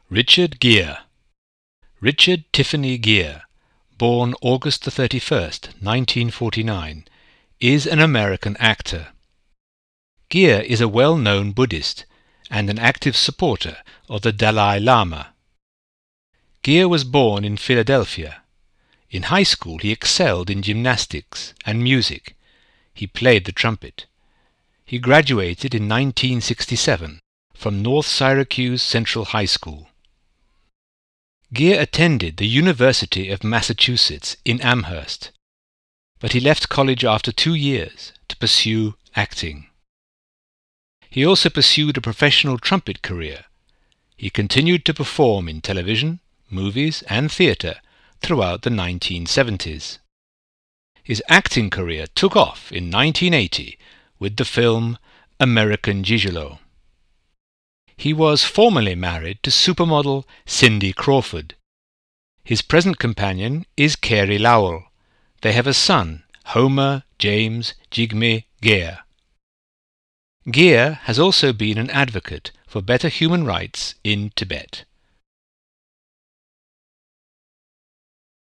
Richard Gere. Richard Tiffany Gere, born August 31st, 1949, is an American actor. Gere is a well-known Buddhist and an active supporter of the Dalai Lama. Gere was born in Philadelphia. In high school he excelled in gymnastics and music. He played the trumpet. He graduated in 1967 from North Syracuse Central High School. Gere attended the University of Massachusetts in Amherst, but he left college after 2 years to pursue acting. He also pursued a professional trumpet career. He continued to perform in television, movies, and theatre throughout the 1970s. His acting career took off in 1980 with the film American Gigolo. He was formerly married to supermodel Cindy Crawford. His present companion is Carey Lowell. They have a son, Homer James Jigme Gere. Gere has also been an advocate for better human rights in Tibet.